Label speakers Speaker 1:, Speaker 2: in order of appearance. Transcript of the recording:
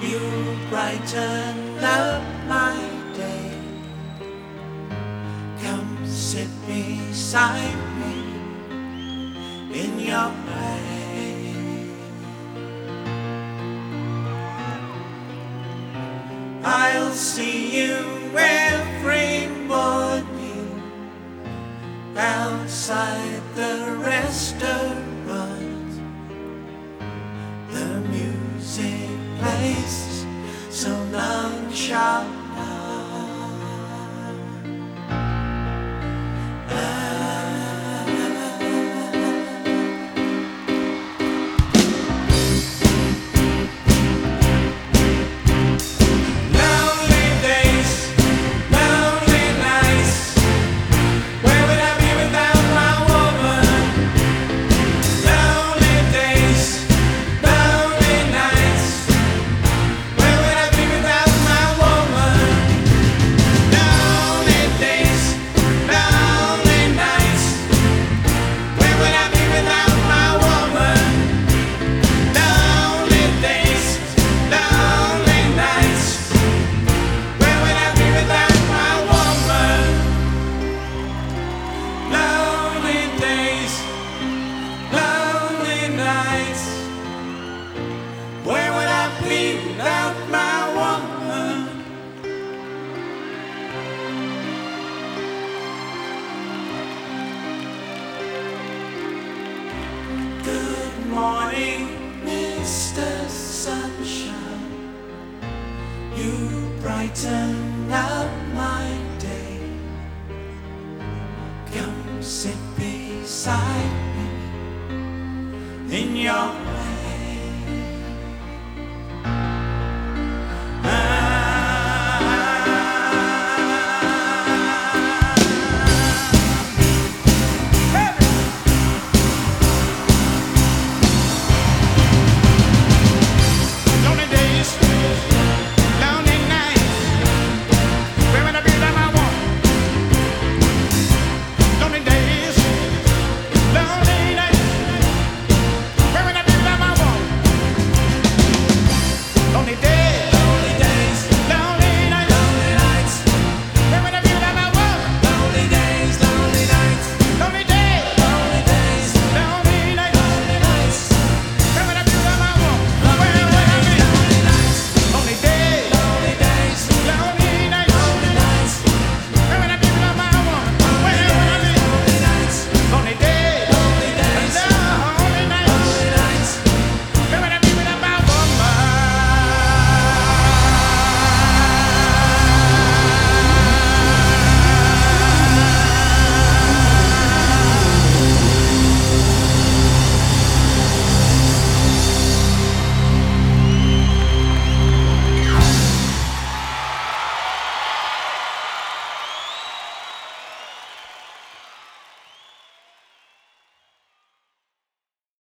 Speaker 1: You brighten up my day. Come sit beside me in your way. I'll see you every morning outside the restaurant. The music plays so nonchalant. Where would I be without my woman? Good morning, Mr. Sunshine. You brighten up my day. Come sit beside me in your